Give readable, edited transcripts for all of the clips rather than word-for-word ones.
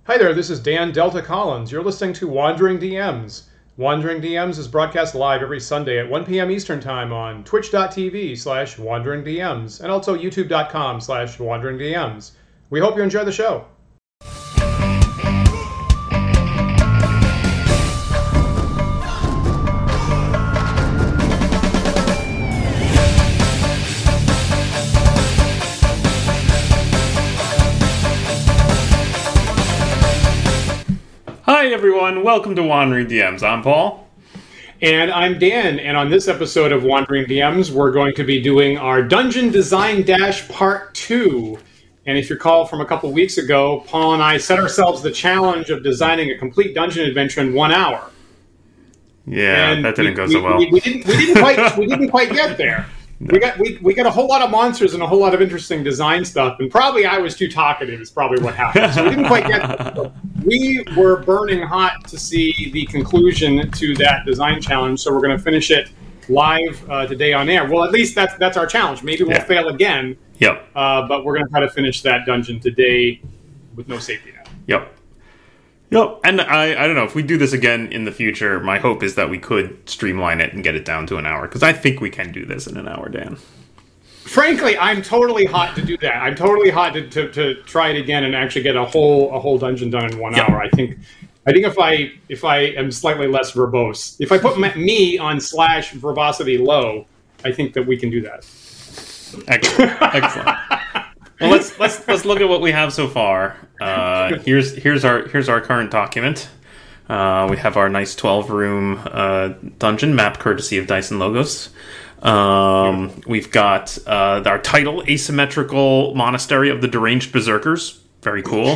Hi there, this is Dan Delta Collins. You're listening to Wandering DMs. Wandering DMs is broadcast live every Sunday at 1 p.m. Eastern Time on twitch.tv/wanderingdms and also youtube.com/wanderingdms. We hope you enjoy the show. Hi everyone, welcome to Wandering DMs. I'm Paul. And I'm Dan, and on this episode of Wandering DMs, we're going to be doing our Dungeon Design Dash Part 2. And if you recall from a couple weeks ago, Paul and I set ourselves the challenge of designing a complete dungeon adventure in 1 hour. Yeah, and that didn't go so well. We didn't quite get there. No. We got a whole lot of monsters and a whole lot of interesting design stuff, and probably I was too talkative is probably what happened. So we didn't quite get there. We were burning hot to see the conclusion to that design challenge, so we're going to finish it live today on air. Well, at least that's our challenge. Maybe we'll fail again. Yep. But we're going to try to finish that dungeon today with no safety net. Yep. And I don't know, if we do this again in the future, my hope is that we could streamline it and get it down to an hour, because I think we can do this in an hour, Dan. Frankly, I'm totally hot to do that. I'm totally hot to try it again and actually get a whole dungeon done in 1 hour. I think if I am slightly less verbose, if I put me on /verbosity low, I think that we can do that. Excellent. Well, let's look at what we have so far. Here's our current document. We have our nice 12-room dungeon map, courtesy of Dice and Logos. We've got our title, Asymmetrical Monastery of the Deranged Berserkers. Very cool.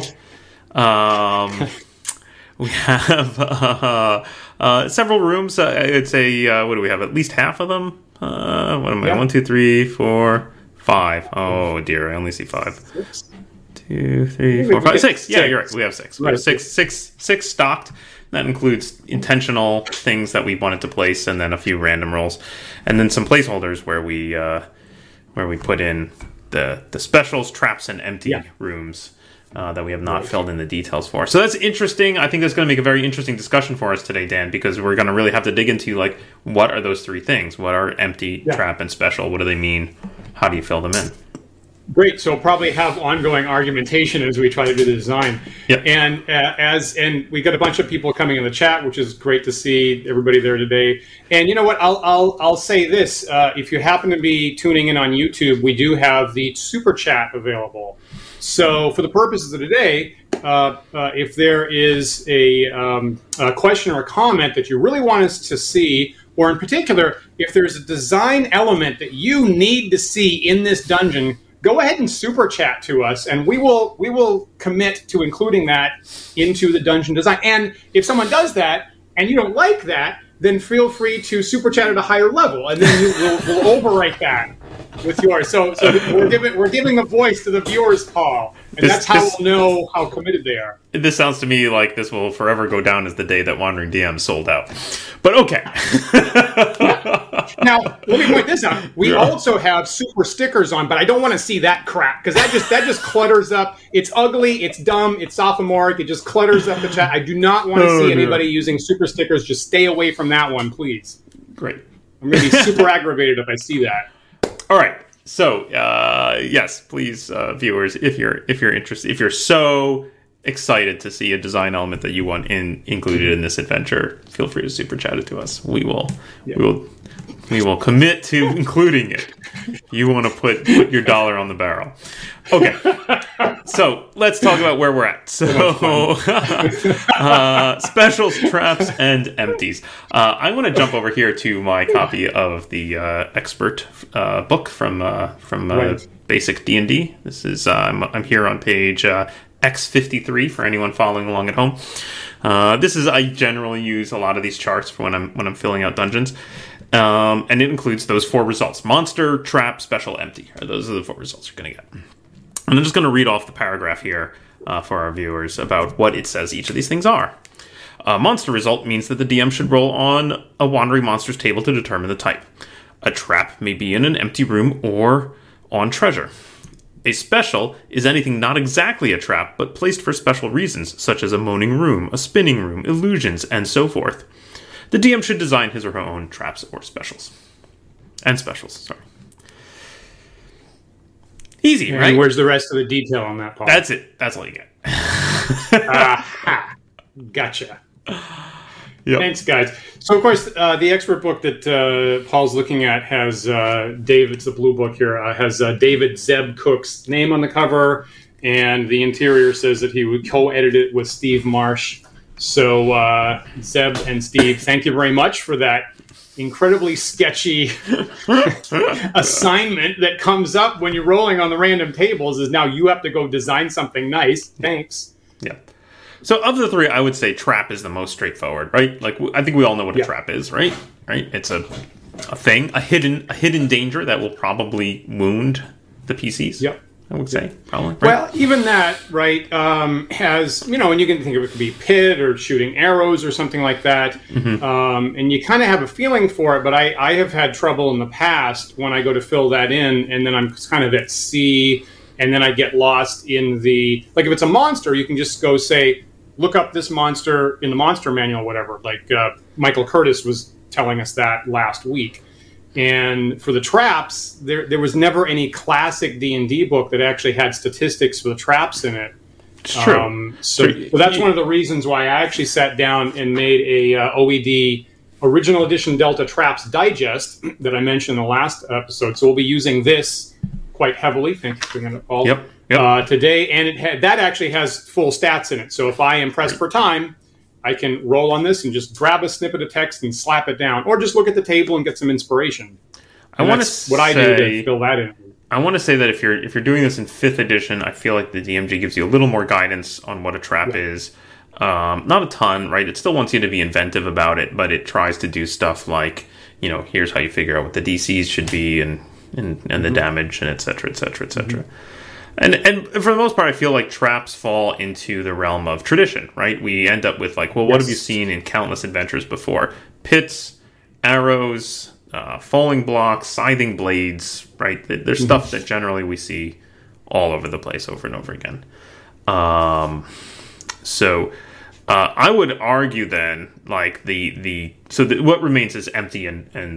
We have several rooms. I'd say, what do we have? At least half of them? What am I? Yeah. 1, 2, 3, 4, 5. Oh dear, I only see 5. 2, 3, 4, 5, 6. Yeah, you're right. We have 6. We have six stocked. That includes intentional things that we wanted to place, and then a few random rolls, and then some placeholders where we put in the specials, traps, and empty rooms that we have not filled in the details for. So that's interesting. I think that's going to make a very interesting discussion for us today, Dan, because we're going to really have to dig into what are those three things? What are empty, trap, and special? What do they mean? How do you fill them in? Great. So we'll probably have ongoing argumentation as we try to do the design. Yep. And we got a bunch of people coming in the chat, which is great to see everybody there today. And you know what? I'll say this: if you happen to be tuning in on YouTube, we do have the super chat available. So for the purposes of today, if there is a question or a comment that you really want us to see, or in particular, if there's a design element that you need to see in this dungeon, go ahead and super chat to us, and we will commit to including that into the dungeon design. And if someone does that and you don't like that, then feel free to super chat at a higher level, and then we'll overwrite that with yours. So we're giving a voice to the viewers, Paul, and that's how we'll know how committed they are. This sounds to me like this will forever go down as the day that Wandering DM sold out. But okay. Now, let me point this out. We also have super stickers on, but I don't want to see that crap, because that just clutters up. It's ugly, it's dumb, it's sophomoric, it just clutters up the chat. I do not want to see anybody using super stickers. Just stay away from that one, please. Great. I'm going to be super aggravated if I see that. All right. So, yes, please, viewers, if you're interested, if you're so excited to see a design element that you want included in this adventure, feel free to super chat it to us. We will commit to including it. You want to put your dollar on the barrel. Okay. So let's talk about where we're at. So specials, traps, and empties. I want to jump over here to my copy of the expert book from Basic D&D. This is I'm here on page X53 for anyone following along at home. I generally use a lot of these charts for when I'm filling out dungeons. And it includes those 4 results: monster, trap, special, empty. Those are the 4 results you're going to get. And I'm just going to read off the paragraph here for our viewers about what it says each of these things are. A monster result means that the DM should roll on a wandering monsters table to determine the type. A trap may be in an empty room or on treasure. A special is anything not exactly a trap, but placed for special reasons, such as a moaning room, a spinning room, illusions, and so forth. The DM should design his or her own traps or specials. And specials, sorry. Easy, right? And where's the rest of the detail on that, Paul? That's it. That's all you get. Aha. Gotcha. Yep. Thanks, guys. So, of course, the expert book that Paul's looking at has it's the blue book here, has David Zeb Cook's name on the cover, and the interior says that he would co-edit it with Steve Marsh. So, Zeb and Steve, thank you very much for that incredibly sketchy assignment that comes up when you're rolling on the random tables is now you have to go design something nice. Thanks. Yeah. So of the three, I would say trap is the most straightforward, right? Like I think we all know what a trap is, right? Right? It's a thing, a hidden danger that will probably wound the PCs. Yep. I would say probably. Right? Well, even that, right, has, and you can think of it could be pit or shooting arrows or something like that. Mm-hmm. And you kind of have a feeling for it, but I have had trouble in the past when I go to fill that in, and then I'm kind of at sea, and then I get lost in like if it's a monster, you can just go say, look up this monster in the monster manual or whatever. Like Michael Curtis was telling us that last week. And for the traps, there was never any classic D&D book that actually had statistics for the traps in it. It's true. So that's one of the reasons why I actually sat down and made a OED Original Edition Delta Traps Digest that I mentioned in the last episode. So we'll be using this quite heavily. Thank you for bringing it, Paul. Yep. Today, and that actually has full stats in it. So if I am pressed for time, I can roll on this and just grab a snippet of text and slap it down, or just look at the table and get some inspiration. And that's what I do to fill that in. I want to say that if you're doing this in 5th edition, I feel like the DMG gives you a little more guidance on what a trap is. Not a ton, right? It still wants you to be inventive about it, but it tries to do stuff like, here's how you figure out what the DCs should be and the damage and et cetera, et cetera, et cetera. Mm-hmm. And for the most part, I feel like traps fall into the realm of tradition, right? We end up with like, well, what have you seen in countless adventures before? Pits, arrows, falling blocks, scything blades, right? There's stuff that generally we see all over the place over and over again. So I would argue then, like what remains is empty and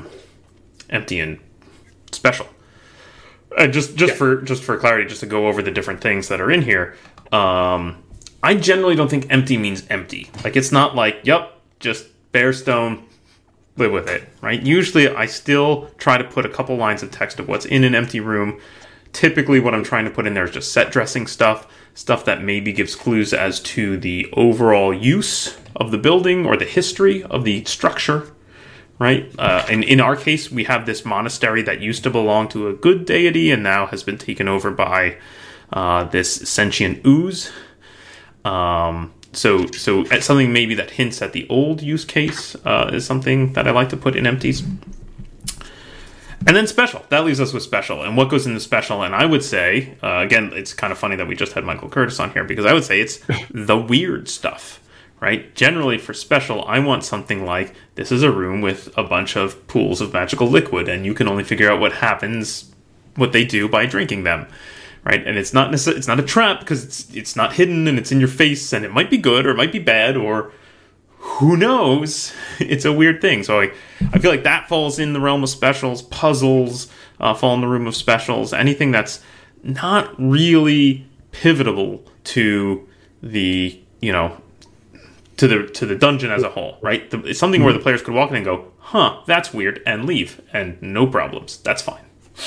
special. Just for clarity, just to go over the different things that are in here, I generally don't think empty means empty. Like, it's not like, yep, just bare stone, live with it, right? Usually I still try to put a couple lines of text of what's in an empty room. Typically what I'm trying to put in there is just set dressing stuff that maybe gives clues as to the overall use of the building or the history of the structure. Right? And in our case, we have this monastery that used to belong to a good deity and now has been taken over by this sentient ooze. So something maybe that hints at the old use case is something that I like to put in empties. And then special. That leaves us with special. And what goes into special? And I would say, again, it's kind of funny that we just had Michael Curtis on here, because I would say it's the weird stuff. Right? Generally, for special, I want something like, this is a room with a bunch of pools of magical liquid, and you can only figure out what they do by drinking them. Right? And it's not a trap, because it's not hidden, and it's in your face, and it might be good, or it might be bad, or who knows? It's a weird thing. So I feel like that falls in the realm of specials. Puzzles fall in the room of specials. Anything that's not really pivotal to the, to the dungeon as a whole, right? It's something where the players could walk in and go, huh, that's weird, and leave, and no problems. That's fine.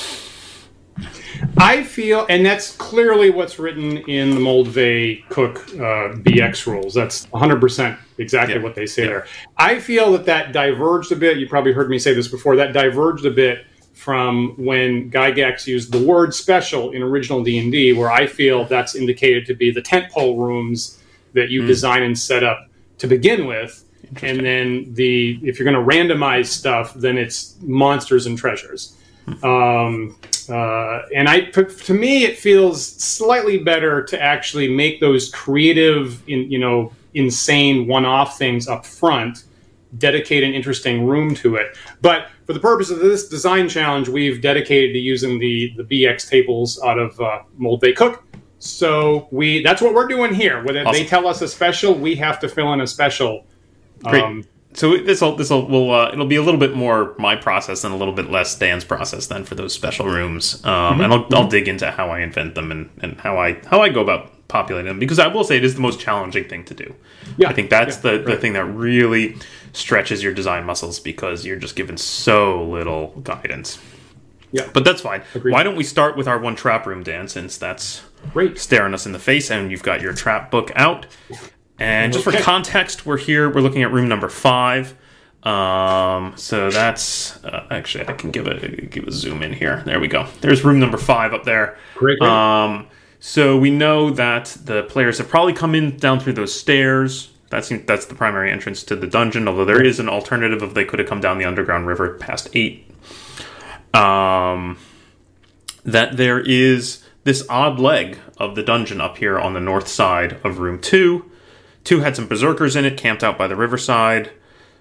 I feel, and that's clearly what's written in the Moldvay Cook BX rules. That's 100% exactly what they say there. I feel that diverged a bit. You probably heard me say this before. That diverged a bit from when Gygax used the word special in original D&D, where I feel that's indicated to be the tentpole rooms that you design and set up to begin with, and then if you're going to randomize stuff, then it's monsters and treasures. And to me, it feels slightly better to actually make those creative, insane one-off things up front, dedicate an interesting room to it. But for the purpose of this design challenge, we've dedicated to using the BX tables out of Mold Bay Cook. So that's what we're doing here. When they tell us a special, we have to fill in a special. Great. So it'll be a little bit more my process and a little bit less Dan's process then for those special rooms. And I'll dig into how I invent them and how I go about populating them, because I will say it is the most challenging thing to do. Yeah, I think that's the thing that really stretches your design muscles, because you're just given so little guidance. Yeah, but that's fine. Agreed. Why don't we start with our one trap room, Dan, since that's staring us in the face, and you've got your trap book out. And just for context, we're looking at room number 5. So that's actually, I can give a zoom in here. There we go. There's room number 5 up there. Great. So we know that the players have probably come in down through those stairs. That's the primary entrance to the dungeon, although there is an alternative of they could have come down the underground river past 8. That there is this odd leg of the dungeon up here on the north side of room 2. 2 had some berserkers in it, camped out by the riverside.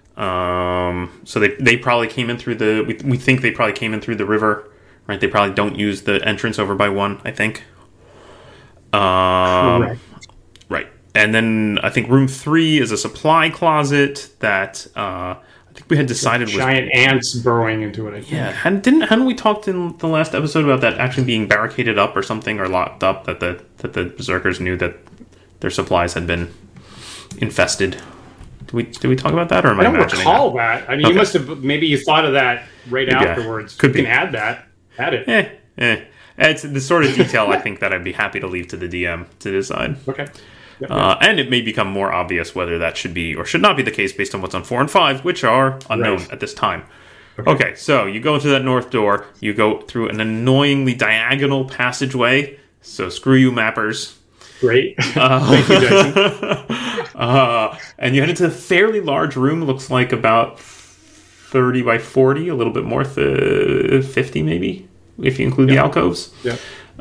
So they probably came in through we think they probably came in through the river, right? They probably don't use the entrance over by 1, I think. Correct. Right. And then I think room 3 is a supply closet that I think we had decided was giant ants burrowing into it. I think. Yeah, hadn't we talked in the last episode about that actually being barricaded up or something, or locked up, that the berserkers knew that their supplies had been infested? Did we talk about that, or am I imagining that? I don't recall that. I mean, you must have, maybe you thought of that right afterwards. Could be. You can add that. Add it. It's the sort of detail I think that I'd be happy to leave to the DM to decide. Okay. Yep. And it may become more obvious whether that should be or should not be the case based on what's on 4 and 5, which are unknown at this time. Okay, so you go into that north door. You go through an annoyingly diagonal passageway. So screw you, mappers. Great. Thank you, Jason. And you head into a fairly large room. Looks like about 30 by 40, a little bit more, 50 maybe, if you include the alcoves. Yeah.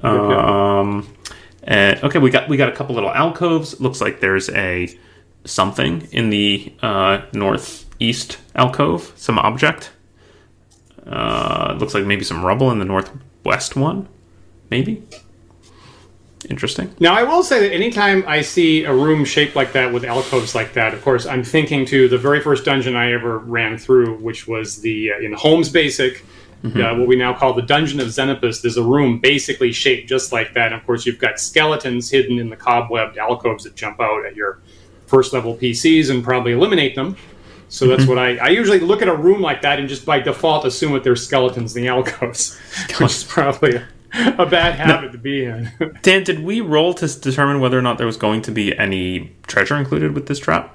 And okay, we got a couple little alcoves. Looks like there's something in the northeast alcove, some object. Looks like maybe some rubble in the northwest one, maybe. Interesting. Now, I will say that anytime I see a room shaped like that with alcoves like that, of course, I'm thinking to the very first dungeon I ever ran through, which was in Holmes Basic, what we now call the Dungeon of Xenopus. There's a room basically shaped just like that. And of course, you've got skeletons hidden in the cobwebbed alcoves that jump out at your first level PCs and probably eliminate them. So that's what I usually look at a room like that and just by default assume that there's skeletons in the alcoves, which is probably a bad habit to be in. Dan, did we roll to determine whether or not there was going to be any treasure included with this trap?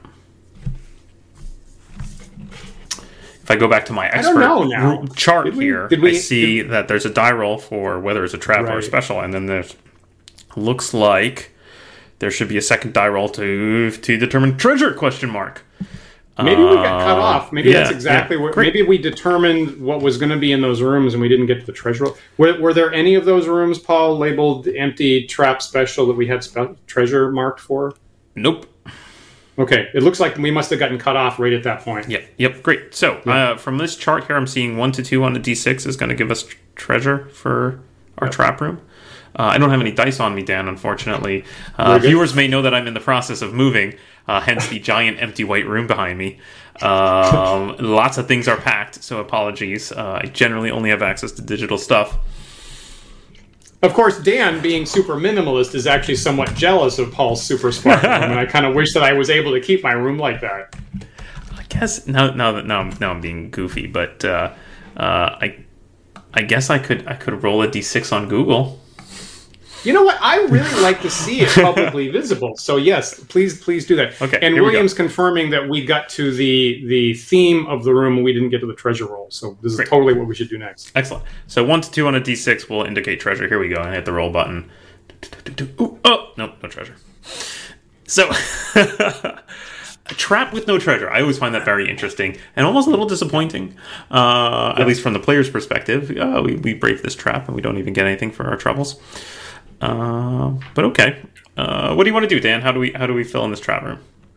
If I go back to my expert chart here, I see that there's a die roll for whether it's a trap or a special, and then there's looks like there should be a second die roll to determine treasure ? Maybe we got cut off. Maybe that's exactly what. Maybe we determined what was going to be in those rooms, and we didn't get to the treasure roll. Were there any of those rooms, Paul, labeled empty trap special that we had treasure marked for? Nope. Okay, it looks like we must have gotten cut off right at that point. Yep, great. So from this chart here, I'm seeing 1 to 2 on the D6 is going to give us treasure for our trap room. I don't have any dice on me, Dan, unfortunately. Viewers may know that I'm in the process of moving, hence the giant empty white room behind me. Lots of things are packed, so apologies. I generally only have access to digital stuff. Of course, Dan, being super minimalist, is actually somewhat jealous of Paul's super smart room, and I kind of wish that I was able to keep my room like that. I guess now I'm being goofy, but I guess I could roll a d6 on Google. You know what? I really like to see it publicly visible. So yes, please do that. Okay. And William's confirming that we got to the theme of the room and we didn't get to the treasure roll. So this is totally what we should do next. Excellent. So 1 to 2 on a d6 will indicate treasure. Here we go. I hit the roll button. Ooh, oh, nope, no treasure. So a trap with no treasure. I always find that very interesting and almost a little disappointing, at least from the player's perspective. We brave this trap and we don't even get anything for our troubles. But okay. What do you want to do, Dan? How do we fill in this trap room?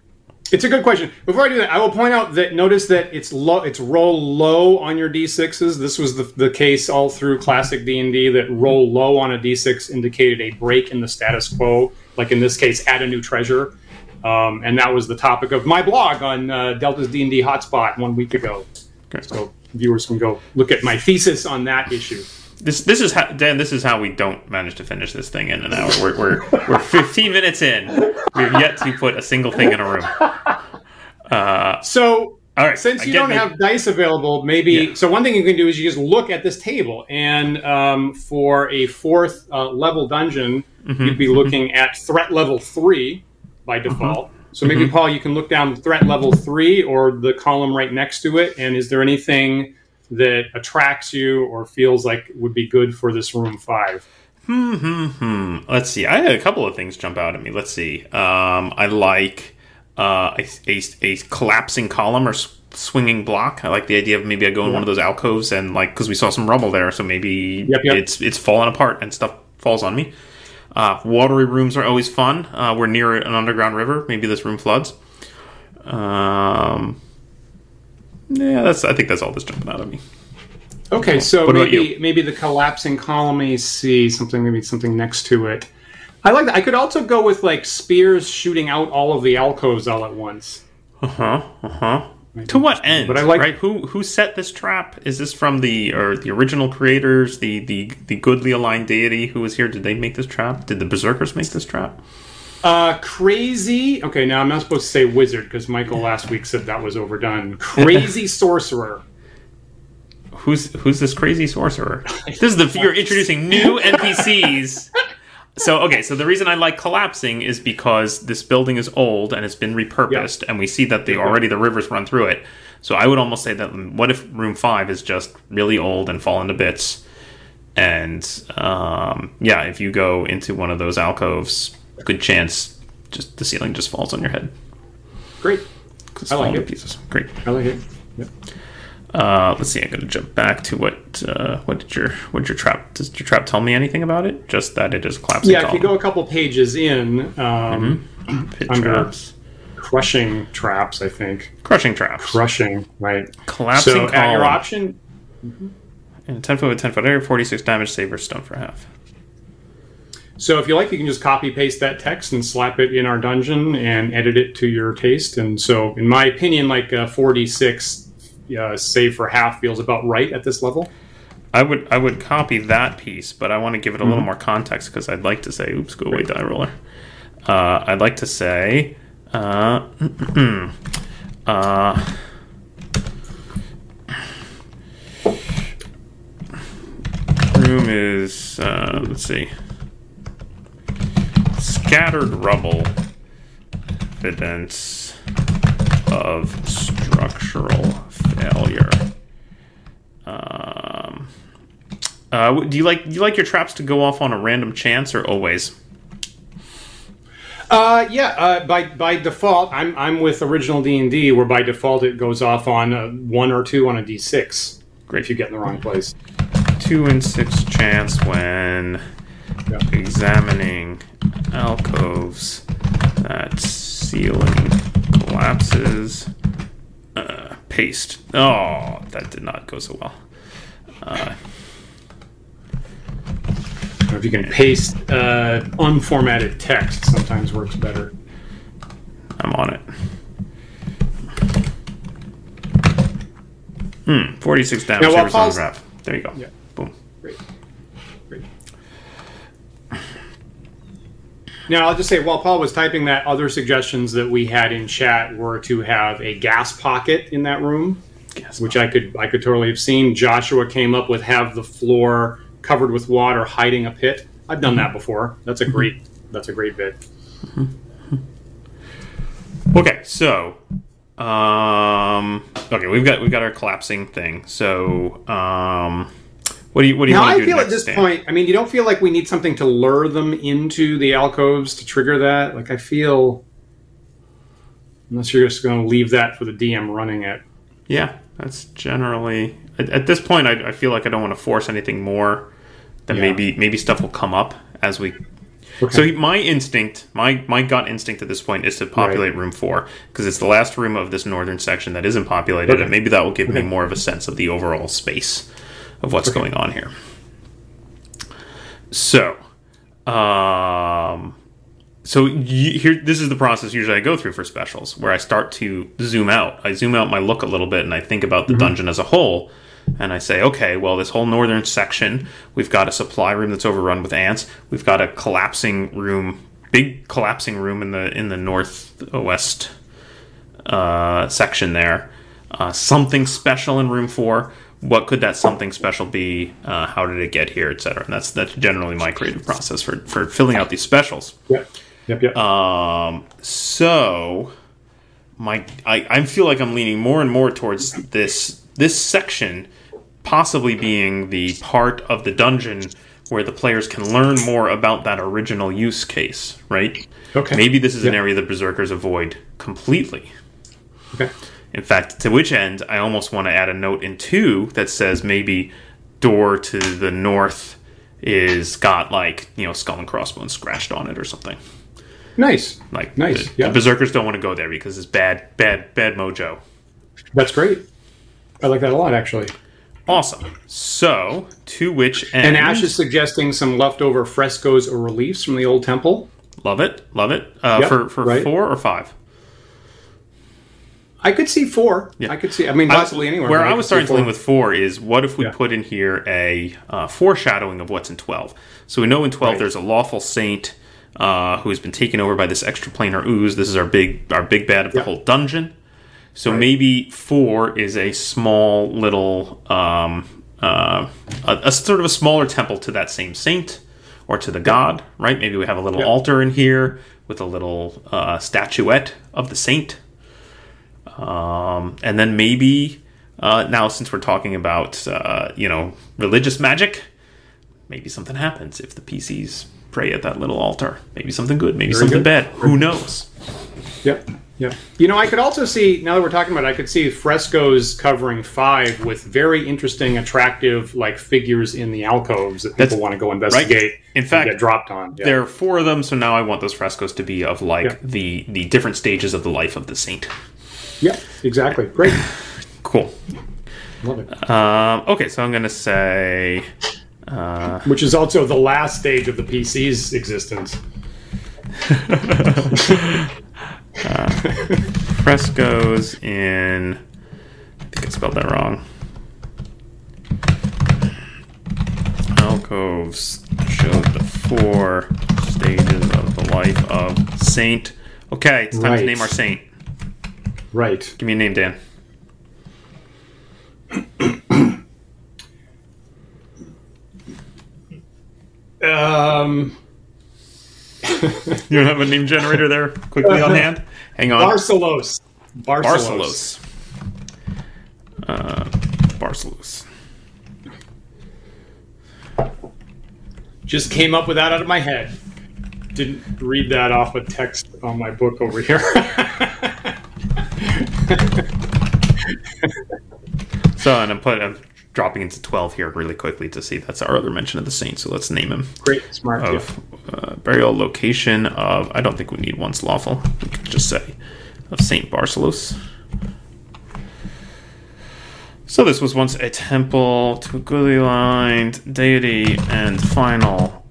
It's a good question. Before I do that, I will point out that notice that it's low. It's roll low on your d6s. This was the case all through classic D&D, that roll low on a d6 indicated a break in the status quo. Like in this case, add a new treasure, and that was the topic of my blog on Delta's D&D Hotspot 1 week ago. Okay. So viewers can go look at my thesis on that issue. This is how, Dan. This is how we don't manage to finish this thing in an hour. We're 15 minutes in. We've yet to put a single thing in a room. So, all right, since you don't have dice available, maybe... Yeah. So one thing you can do is you just look at this table, and for a fourth level dungeon, you'd be looking at threat level 3 by default. So maybe, Paul, you can look down threat level 3 or the column right next to it, and is there anything that attracts you or feels like would be good for this room 5? Let's see. I had a couple of things jump out at me. Let's see. I like a collapsing column or swinging block. I like the idea of maybe I go in one of those alcoves and because we saw some rubble there, so maybe it's falling apart and stuff falls on me. Watery rooms are always fun. We're near an underground river. Maybe this room floods. Yeah, I think that's all that's jumping out at me. Okay, so maybe the collapsing column. Let me see something next to it. I like that. I could also go with spears shooting out all of the alcoves all at once. To what end? But I like, right? Who set this trap? Is this from the original creators, the goodly aligned deity who was here? Did they make this trap? Did the berserkers make this trap? Crazy. Okay, now I'm not supposed to say wizard because Michael last week said that was overdone. Crazy sorcerer. Who's this crazy sorcerer? You're introducing new NPCs. So the reason I like collapsing is because this building is old and it's been repurposed, and we see that the rivers run through it. So I would almost say that what if room 5 is just really old and fallen to bits, and if you go into one of those alcoves, good chance just the ceiling just falls on your head. Great. I like it. Pieces. Great. I like it. Yep. Let's see. I'm going to jump back to what did your trap? Does your trap tell me anything about it? Just that it is collapsing. Yeah, if you go a couple pages in, Pit under traps. Crushing traps, I think. Crushing traps. Crushing, right? Collapsing. So column. At your option. In 10 foot with 10 foot area, 46 damage, saver, stone for half. So if you like, you can just copy paste that text and slap it in our dungeon and edit it to your taste. And so, in my opinion, 4d6 save for half feels about right at this level. I would copy that piece, but I want to give it a little more context because I'd like to say, "Oops, go away, die roller." I'd like to say, room is let's see. Scattered rubble, evidence of structural failure. Do you like your traps to go off on a random chance or always? By default, I'm with original D&D, where by default it goes off on 1 or 2 on a d6. Great if you get in the wrong place. 2 in 6 chance when examining alcoves that ceiling collapses. Paste. Oh, that did not go so well. If you can paste unformatted text, sometimes works better. I'm on it. 46 damage. There you go. Yeah. Boom. Great. Now, I'll just say, while Paul was typing that, other suggestions that we had in chat were to have a gas pocket in that room, which I could totally have seen. Joshua came up with have the floor covered with water, hiding a pit. I've done that before. That's a great bit. Okay, so we've got our collapsing thing. So what do you now, want to do I feel next, at this Dan? point, you don't feel like we need something to lure them into the alcoves to trigger that? I feel, unless you're just going to leave that for the DM running it. Yeah, that's generally... At this point, I feel like I don't want to force anything more. Then maybe stuff will come up as we... Okay. So my instinct, my gut instinct at this point is to populate room 4 because it's the last room of this northern section that isn't populated, and maybe that will give me more of a sense of the overall space of what's going on here. So, here, this is the process usually I go through for specials, where I start to zoom out. I zoom out my look a little bit, and I think about the dungeon as a whole. And I say, okay, well, this whole northern section, we've got a supply room that's overrun with ants. We've got a collapsing room, big collapsing room in the northwest section there. Something special in room 4. What could that something special be? How did it get here, etc. And that's generally my creative process for filling out these specials. Yep. So I feel like I'm leaning more and more towards this section possibly being the part of the dungeon where the players can learn more about that original use case, right? Okay. Maybe this is an area the Berserkers avoid completely. Okay. In fact, to which end, I almost want to add a note in 2 that says maybe door to the north is got, like, skull and crossbones scratched on it or something. Nice. The Berserkers don't want to go there because it's bad mojo. That's great. I like that a lot, actually. Awesome. So, to which end... And Ash is suggesting some leftover frescoes or reliefs from the old temple. Love it. For 4 or 5? I could see 4. Yeah. I could see... possibly anywhere. Where I was starting to lean with 4 is, what if we put in here a foreshadowing of what's in 12? So we know in 12 there's a lawful saint who has been taken over by this extraplanar ooze. This is our big bad of the whole dungeon. So maybe 4 is a small little, a sort of a smaller temple to that same saint or to the god, right? Maybe we have a little altar in here with a little statuette of the saint. And then maybe, now since we're talking about, religious magic, maybe something happens if the PCs pray at that little altar. Maybe something good, maybe something bad. Who knows? Yep. I could also see, now that we're talking about it, I could see frescoes covering 5 with very interesting, attractive, figures in the alcoves that people want to go investigate. Right. In fact, get dropped on. There are 4 of them, so now I want those frescoes to be of, the different stages of the life of the saint. Yeah, exactly. Great. Cool. Love it. Okay, so I'm going to say... which is also the last stage of the PC's existence. Frescoes in... I think I spelled that wrong. Alcoves showed the 4 stages of the life of Saint. Okay, it's time to name our saint. Right. Give me a name, Dan. You don't have a name generator there quickly on hand? Hang on. Barcelos. Barcelos. Just came up with that out of my head. Didn't read that off a text on my book over here. So, and I'm dropping into 12 here really quickly to see that's our other mention of the saint. So let's name him. Great, smart. Burial location of... I don't think we need once lawful. We could just say of Saint Barcelos. So this was once a temple to a goodly lined deity and final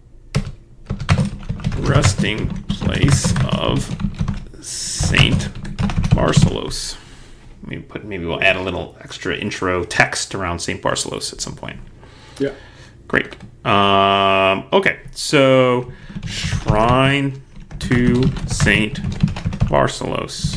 resting place of Saint Barcelos. Maybe we'll add a little extra intro text around Saint Barcelos at some point. Yeah. Great. Okay, so Shrine to Saint Barcelos.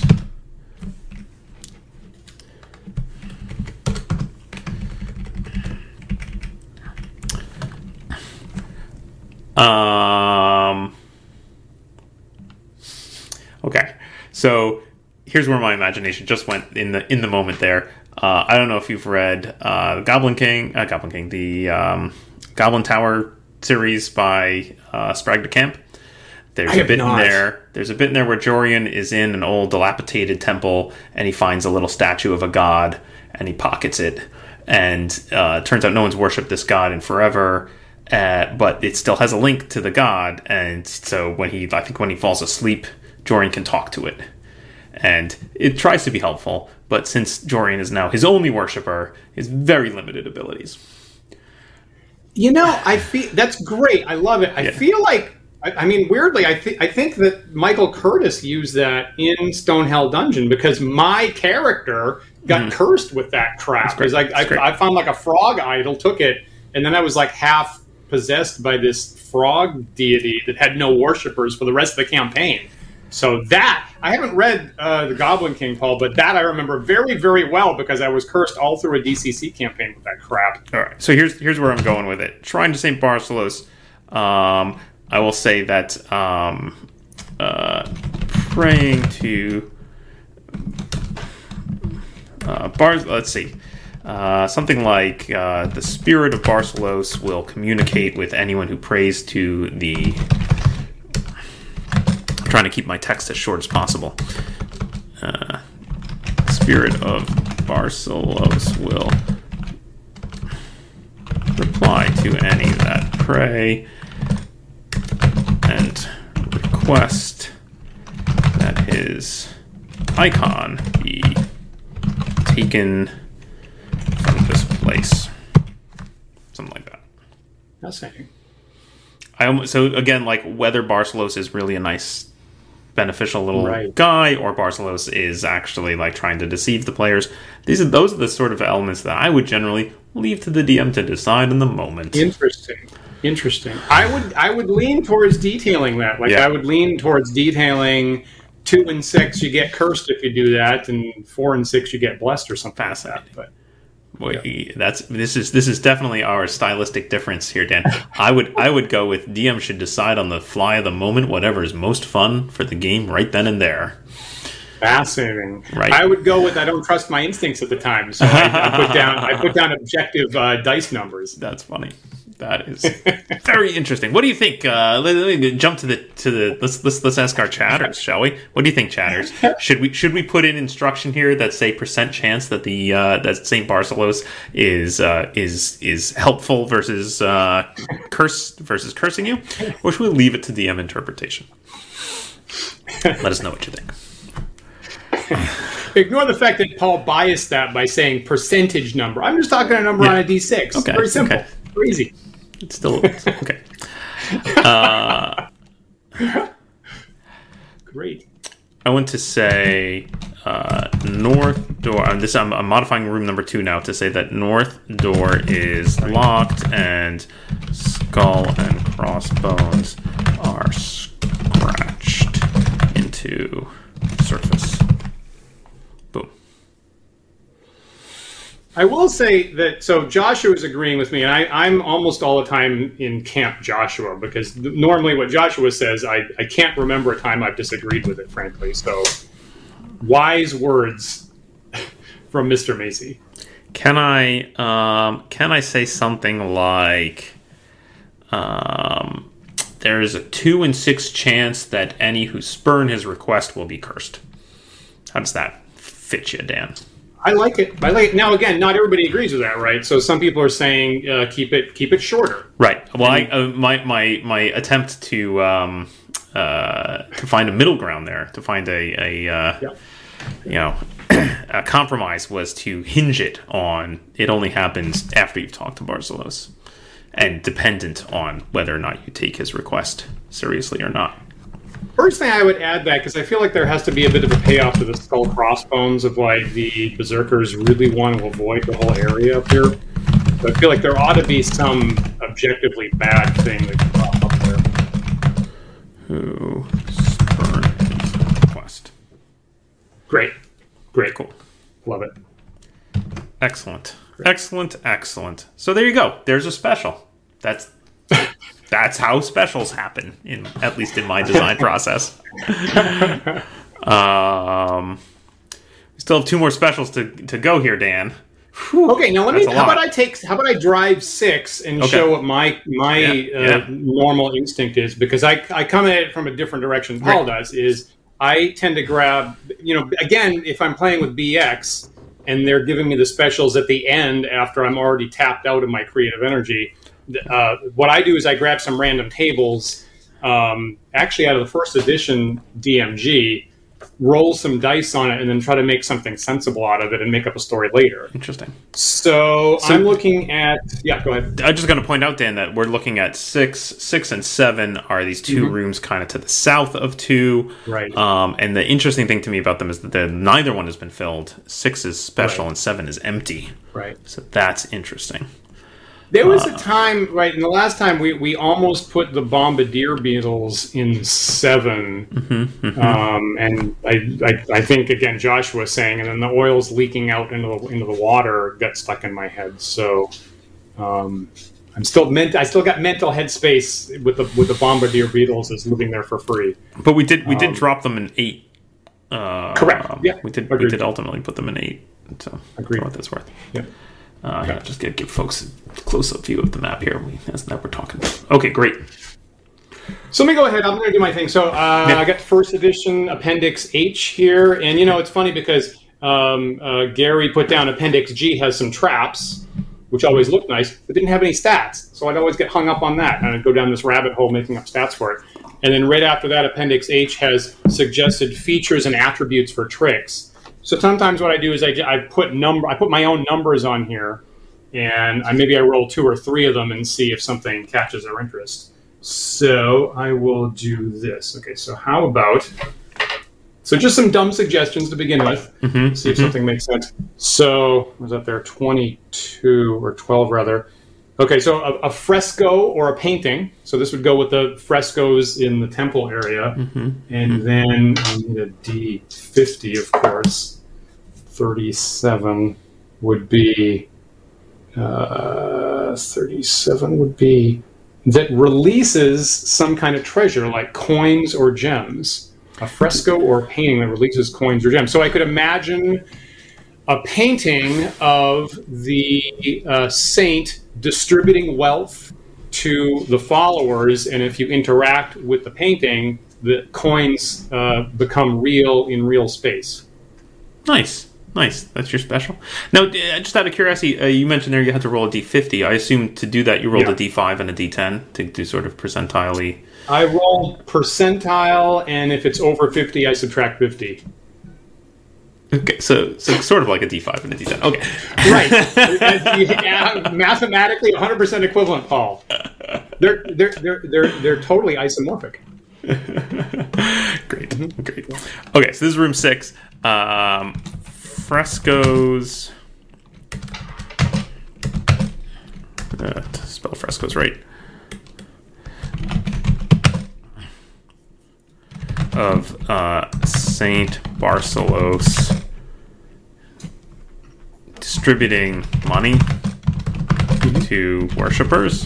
Okay, so here's where my imagination just went in the moment there. I don't know if you've read Goblin King, the Goblin Tower series by Sprague de Camp. There's a bit in there. There's a bit in there where Jorian is in an old dilapidated temple and he finds a little statue of a god and he pockets it. And turns out no one's worshipped this god in forever. but it still has a link to the god, and so when he falls asleep, Jorian can talk to it, and it tries to be helpful. But since Jorian is now his only worshiper, he has very limited abilities. I feel that's great. I love it. I feel like, weirdly, I think that Michael Curtis used that in Stonehell Dungeon because my character got cursed with that crap. Because I found like a frog idol, took it, and then I was like half possessed by this frog deity that had no worshippers for the rest of the campaign. So that, I haven't read The Goblin King, Paul, but that I remember very, very well because I was cursed all through a DCC campaign with that crap. All right, so here's where I'm going with it. Shrine to St. Barcelos, I will say that praying to let's see. Something like the spirit of Barcelos will communicate with anyone who prays to the... I'm trying to keep my text as short as possible. Spirit of Barcelos will reply to any that pray and request that his icon be taken from this place. Something like that. Fascinating. So again, like whether Barcelos is really a nice, beneficial little guy, or Barcelos is actually like trying to deceive the players. Those are the sort of elements that I would generally leave to the DM to decide in the moment. Interesting. I would lean towards detailing that. I would lean towards detailing 2 and 6 you get cursed if you do that, and 4 and 6 you get blessed or something like that. But this is definitely our stylistic difference here, Dan. I would go with DM should decide on the fly of the moment whatever is most fun for the game right then and there. Fascinating. Right. I would go with I don't trust my instincts at the time, so I put down objective dice numbers. That's funny. That is very interesting. What do you think? Let me jump to the. Let's ask our chatters, shall we? What do you think, chatters? Should we put in instruction here that say % chance that the that Saint Barcelos is helpful versus cursing you, or should we leave it to DM interpretation? Let us know what you think. Ignore the fact that Paul biased that by saying percentage number. I'm just talking a number on a D6. Okay. Very simple. Okay. Very easy. It's still okay. Great. I want to say north door. I'm modifying room number 2 now to say that north door is locked and skull and crossbones are scratched into surface. Boom. I will say that, so Joshua is agreeing with me, and I'm almost all the time in camp Joshua, because normally what Joshua says, I can't remember a time I've disagreed with it, frankly. So, wise words from Mr. Macy. Can I say something like, there's a 2 in 6 chance that any who spurn his request will be cursed. How does that fit you, Dan? I like it. Now, again, not everybody agrees with that, right? So some people are saying keep it shorter. Right. Well, my attempt to find a middle ground there, to find a compromise, was to hinge it on it only happens after you've talked to Barcelos, and dependent on whether or not you take his request seriously or not. First thing I would add that, because I feel like there has to be a bit of a payoff to the skull crossbones of like the berserkers really want to avoid the whole area up here. So I feel like there ought to be some objectively bad thing that can pop up there. Who spurned his request? Great. Cool. Love it. Excellent. Great. Excellent. So there you go. There's a special. That's how specials happen, at least in my design process. We still have 2 more specials to go here, Dan. Whew, okay, now how about I drive 6 and show what my normal instinct is, because I come at it from a different direction. Paul does, is I tend to grab, again, if I'm playing with BX and they're giving me the specials at the end after I'm already tapped out of my creative energy, what I do is I grab some random tables, actually out of the first edition DMG, roll some dice on it, and then try to make something sensible out of it and make up a story later. Interesting. So I'm looking at... Yeah, go ahead. I'm just going to point out, Dan, that we're looking at 6 and 7 are these two rooms kind of to the south of 2. Right. And the interesting thing to me about them is that neither one has been filled. 6 is special and 7 is empty. Right. So that's interesting. There was a time, right, and the last time we almost put the bombardier beetles in 7, and I think, again, Joshua was saying, and then the oils leaking out into the water got stuck in my head. So I still got mental headspace with the bombardier beetles as living there for free. But we did drop them in 8. Correct. Yeah, we did ultimately put them in 8. So agreed. For what that's worth. Yeah. Just give folks a close-up view of the map here as that we're talking about. Okay, great. So let me go ahead. I'm going to do my thing. So I got first edition Appendix H here. And, it's funny because Gary put down Appendix G has some traps, which always looked nice, but didn't have any stats. So I'd always get hung up on that. And I'd go down this rabbit hole making up stats for it. And then right after that, Appendix H has suggested features and attributes for tricks. So sometimes what I do is I put my own numbers on here, and maybe I roll 2 or 3 of them and see if something catches their interest. So I will do this. Okay, so how about... So just some dumb suggestions to begin with. See if something makes sense. So, was that there? 22 or 12 rather. Okay, so a fresco or a painting. So this would go with the frescoes in the temple area. And then I need a D50, of course. 37 would be... 37 would be... That releases some kind of treasure, like coins or gems. A fresco or a painting that releases coins or gems. So I could imagine a painting of the saint distributing wealth to the followers, and if you interact with the painting, the coins become real in real space. Nice. That's your special. Now, just out of curiosity, you mentioned there you had to roll a d50. I assume to do that you rolled a d5 and a d10 to do sort of percentile-y. I roll percentile, and if it's over 50, I subtract 50. Okay, so sort of like a d5 and a d10. Okay. Right. Yeah, mathematically 100% equivalent, Paul. They're totally isomorphic. Great. Okay, so this is room 6. Frescoes. To spell frescoes right. Of Saint Barcelos distributing money to worshippers.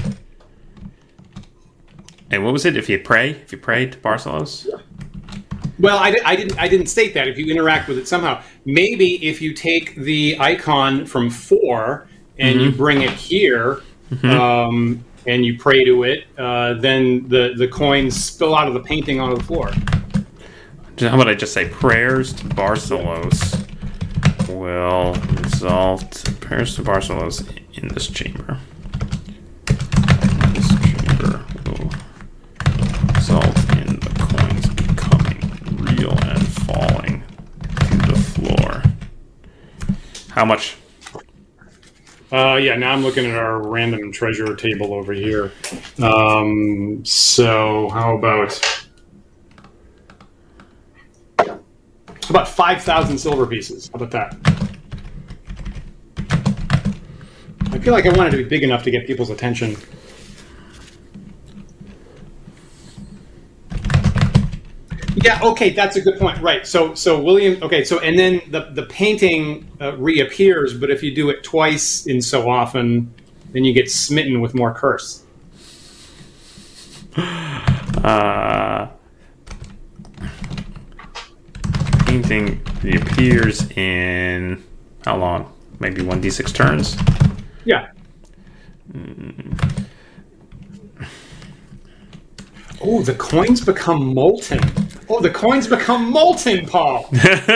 And what was it? If you pray to Barcelos? Well, I didn't state that. If you interact with it somehow, maybe if you take the icon from 4 and you bring it here, and you pray to it, then the coins spill out of the painting onto the floor. How about I just say prayers to Barcelos will result prayers to Barcelos in this chamber. This chamber will result in the coins becoming real and falling to the floor. How much? Now I'm looking at our random treasure table over here. So how about 5,000 silver pieces? How about that? I feel like I wanted to be big enough to get people's attention. Yeah, okay, that's a good point. Right. So William, okay, so and then the painting reappears, but if you do it twice in so often, then you get smitten with more curse. Painting reappears in how long? Maybe 1d6 turns? Yeah. Oh, the coins become molten. Oh, the coins become molten, Paul.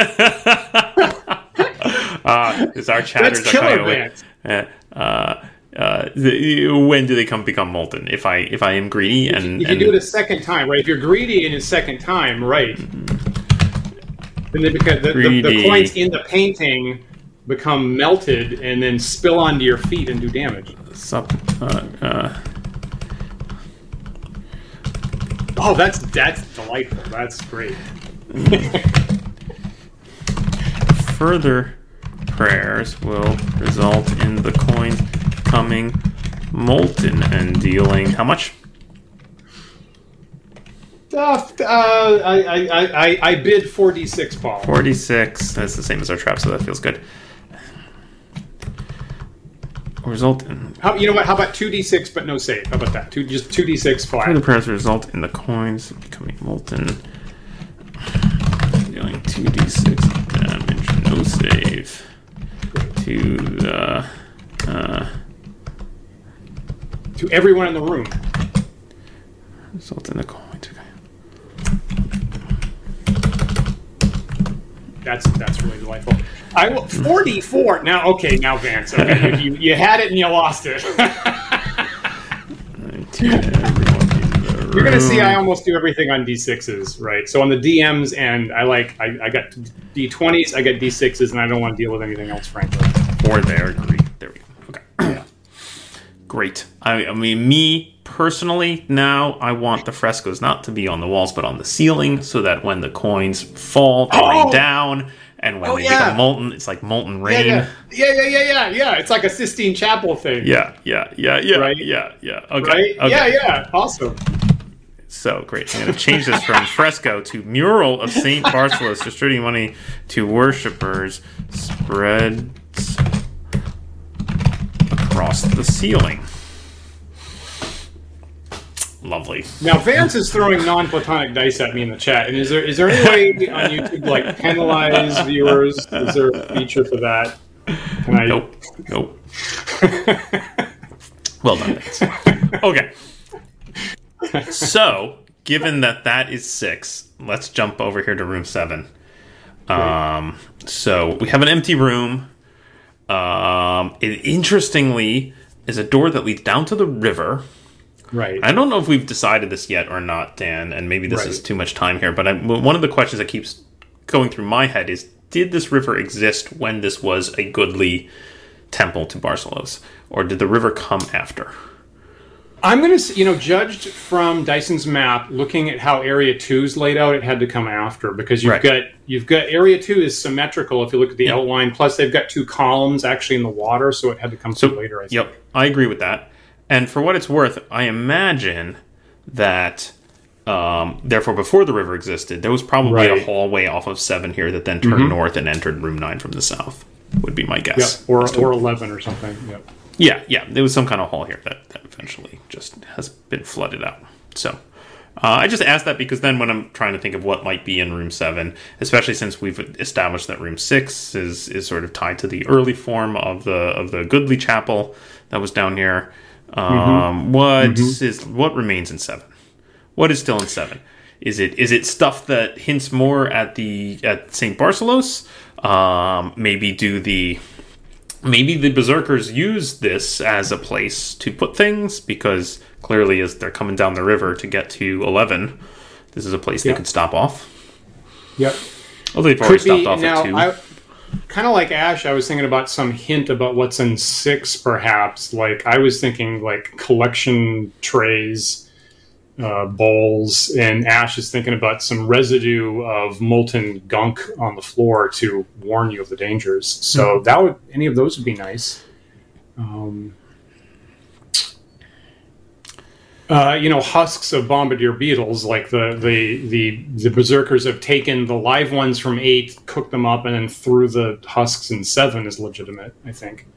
Is our chatters That's killer, man. when do they become molten? If I am greedy and if you do it a second time, right? If you're greedy in a second time, right? Then they become, the coins in the painting become melted and then spill onto your feet and do damage. Oh, that's delightful. That's great. Further prayers will result in the coins becoming molten and dealing how much? I bid 4d6, Paul. 4d6. That's the same as our trap, so that feels good. Result in... you know what? How about 2d6 but no save? How about that? Just 2d6 flat. Further prayers result in the coins becoming molten. Dealing 2d6 damage, no save. To the... to everyone in the room. Result in the coins. That's really delightful. I will 44 now. Okay, now Vance. Okay, you had it and you lost it. You're gonna see. I almost do everything on D6s, right? So on the DMs end, I got D20s, I got D6s, and I don't want to deal with anything else, frankly. Or there, great. There we go. Okay. Yeah. Great. I mean, me personally, now I want the frescoes not to be on the walls, but on the ceiling, so that when the coins fall, they rain down, and when they become molten, it's like molten rain. Yeah. It's like a Sistine Chapel thing. Yeah. Right? Yeah. Okay. Right? Okay. Yeah. Awesome. So great. I'm going to change this from fresco to mural of Saint Barcelos, distributing money to worshippers, spreads across the ceiling. Lovely. Now Vance is throwing non-platonic dice at me in the chat, and is there any way on YouTube to like penalize viewers? Is there a feature for that? Nope. Well done, Vance. Okay. So, given that is 6, let's jump over here to room 7. So we have an empty room. It interestingly is a door that leads down to the river. Right. I don't know if we've decided this yet or not, Dan, and maybe this is too much time here, but one of the questions that keeps going through my head is, did this river exist when this was a goodly temple to Barcelos, or did the river come after? I'm going to, judged from Dyson's map, looking at how Area 2 is laid out, it had to come after, because you've got Area 2 is symmetrical if you look at the outline, plus they've got 2 columns actually in the water, so it had to come through later, I think. Yep, I agree with that. And for what it's worth, I imagine that, therefore, before the river existed, there was probably a hallway off of 7 here that then turned north and entered room 9 from the south, would be my guess. Yep. Or 11 or something. Yep. Yeah. There was some kind of hall here that eventually just has been flooded out. So I just asked that because then when I'm trying to think of what might be in room 7, especially since we've established that room 6 is sort of tied to the early form of the goodly chapel that was down here. What remains in 7? What is still in 7? Is it stuff that hints more at Saint Barcelos? Maybe the berserkers use this as a place to put things, because clearly as they're coming down the river to get to 11, this is a place they could stop off. Yep. Well, they've already stopped off at 2. Kind of like Ash, I was thinking about some hint about what's in 6, perhaps. Like, I was thinking, like, collection trays, bowls, and Ash is thinking about some residue of molten gunk on the floor to warn you of the dangers. So any of those would be nice. Husks of bombardier beetles, like the berserkers have taken the live ones from 8, cooked them up, and then threw the husks in 7 is legitimate, I think.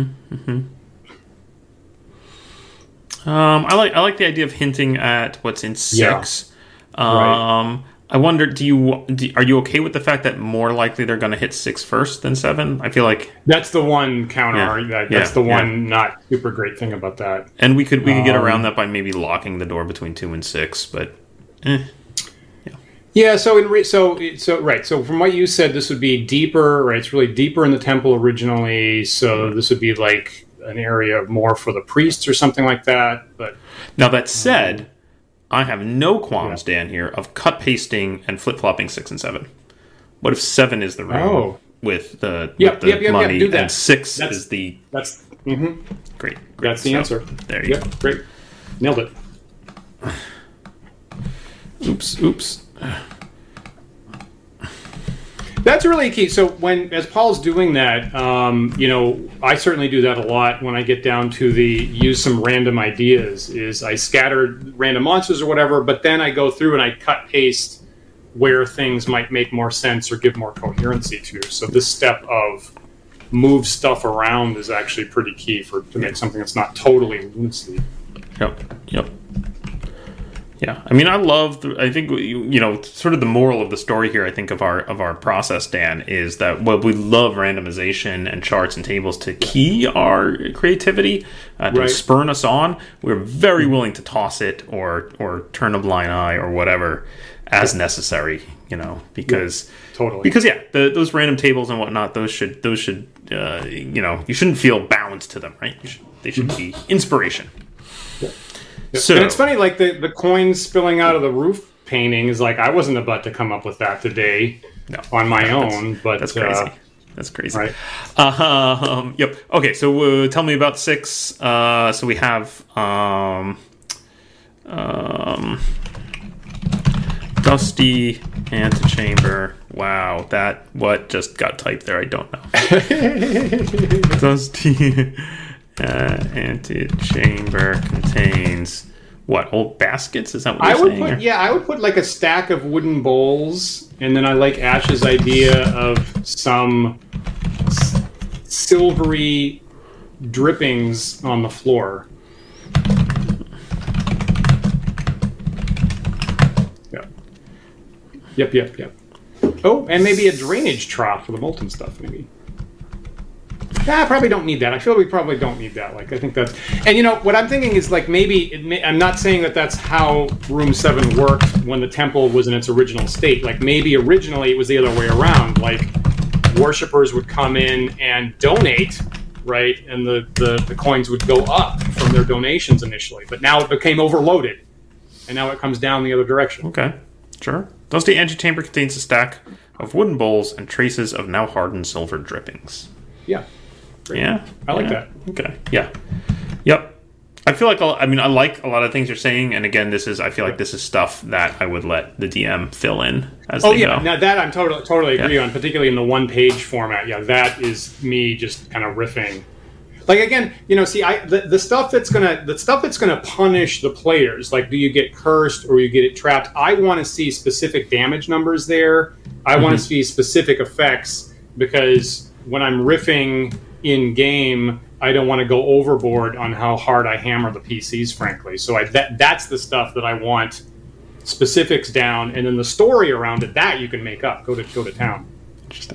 I like the idea of hinting at what's in 6. I wonder, are you okay with the fact that more likely they're going to hit 6 first than 7? I feel like that's the one counter. That's the one not super great thing about that. And we could get around that by maybe locking the door between 2 and 6, but Yeah. So from what you said, this would be deeper. Right, it's really deeper in the temple originally. So this would be like an area more for the priests or something like that. But now that said, I have no qualms, Dan, here of cut pasting and flip flopping 6 and 7. What if 7 is the room with the money and 6 is the great. That's the answer. There you go. Great, nailed it. Oops. That's really key. So as Paul's doing that, I certainly do that a lot when I get down to the use some random ideas. Is I scatter random monsters or whatever, but then I go through and I cut paste where things might make more sense or give more coherency to. So this step of move stuff around is actually pretty key to make something that's not totally lunacy. Yep. Yeah, I mean, I think sort of the moral of the story here, I think, of our process, Dan, is that we love randomization and charts and tables to key our creativity, to spurn us on. We're very willing to toss it or turn a blind eye or whatever as necessary, because those random tables and whatnot, those should you shouldn't feel bound to them, right? They should be inspiration. So, and it's funny, like the coins spilling out of the roof painting is like, I wasn't about to come up with that today on my own, but that's crazy. That's crazy. Right. Yep. Okay. So tell me about 6. So we have Dusty Antechamber. Wow. What just got typed there? I don't know. Dusty Antechamber contains what? Old baskets? Is that what you're saying? I would put like a stack of wooden bowls, and then I like Ash's idea of some silvery drippings on the floor. Yep. Oh, and maybe a drainage trough for the molten stuff, maybe. I probably don't need that. I feel we probably don't need that. Like, I think that's... And, what I'm thinking is, like, I'm not saying that that's how Room 7 worked when the temple was in its original state. Like, maybe originally it was the other way around. Like, worshippers would come in and donate, right? And the coins would go up from their donations initially. But now it became overloaded. And now it comes down the other direction. Okay, sure. Dusty Antechamber contains a stack of wooden bowls and traces of now hardened silver drippings. Yeah. Great. Yeah, I like that. Okay, yeah, yep. I feel like I like a lot of things you're saying, and again, I feel like this is stuff that I would let the DM fill in as they go. Now that I'm totally agree on, particularly in the 1-page format. Yeah, that is me just kind of riffing. Like, again, the stuff that's gonna punish the players. Like, do you get cursed or you get it trapped? I want to see specific damage numbers there. I want to see specific effects, because when I'm riffing in game, I don't want to go overboard on how hard I hammer the PCs, frankly. So that's the stuff that I want specifics down, and then the story around it, that you can make up. Go to town. Interesting.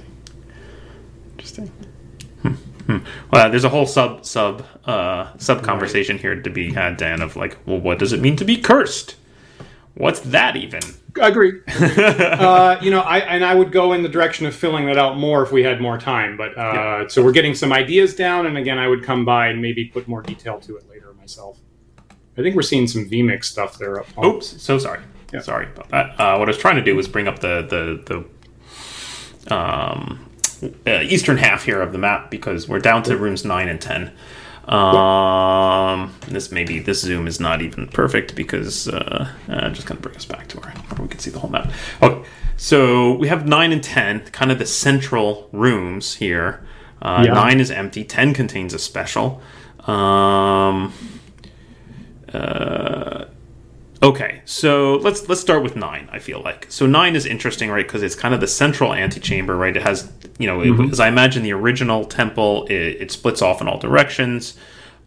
Well, there's a whole sub conversation here to be had, Dan, of like, well, what does it mean to be cursed? What's that even? Agree. I would go in the direction of filling that out more if we had more time. But so we're getting some ideas down, and again, I would come by and maybe put more detail to it later myself. I think we're seeing some VMix stuff there. Oops, so sorry. Yeah. Sorry about that. What I was trying to do was bring up the eastern half here of the map, because we're down to rooms 9 and 10. This zoom is not even perfect, because I'm just going to bring us back to where we can see the whole map. Okay, so we have 9 and 10, kind of the central rooms here. 9 is empty, 10 contains a special. Okay, so let's start with 9, I feel like. So 9 is interesting, right, because it's kind of the central antechamber, right? It has, as I imagine the original temple, it splits off in all directions.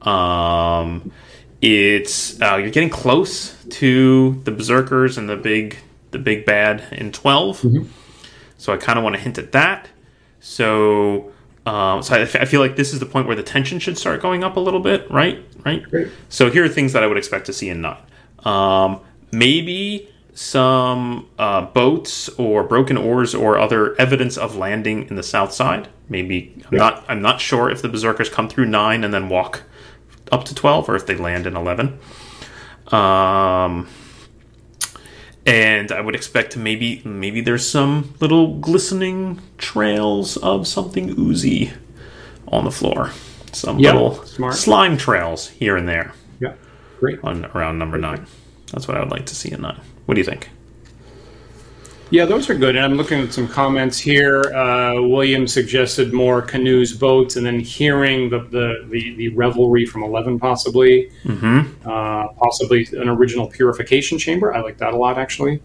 It's you're getting close to the berserkers and the big bad in 12. So I kind of want to hint at that. So I feel like this is the point where the tension should start going up a little bit, right? Great. So here are things that I would expect to see in 9. Maybe some boats or broken oars or other evidence of landing in the south side. Maybe I'm not sure if the Berserkers come through 9 and then walk up to 12, or if they land in 11. And I would expect maybe there's some little glistening trails of something oozy on the floor. Some little slime trails here and there. Yeah, great. Around number 9. That's what I would like to see in 9. What do you think? Yeah, those are good. And I'm looking at some comments here. William suggested more canoes, boats, and then hearing the revelry from 11 possibly. Mm-hmm. Possibly an original purification chamber. I like that a lot, actually.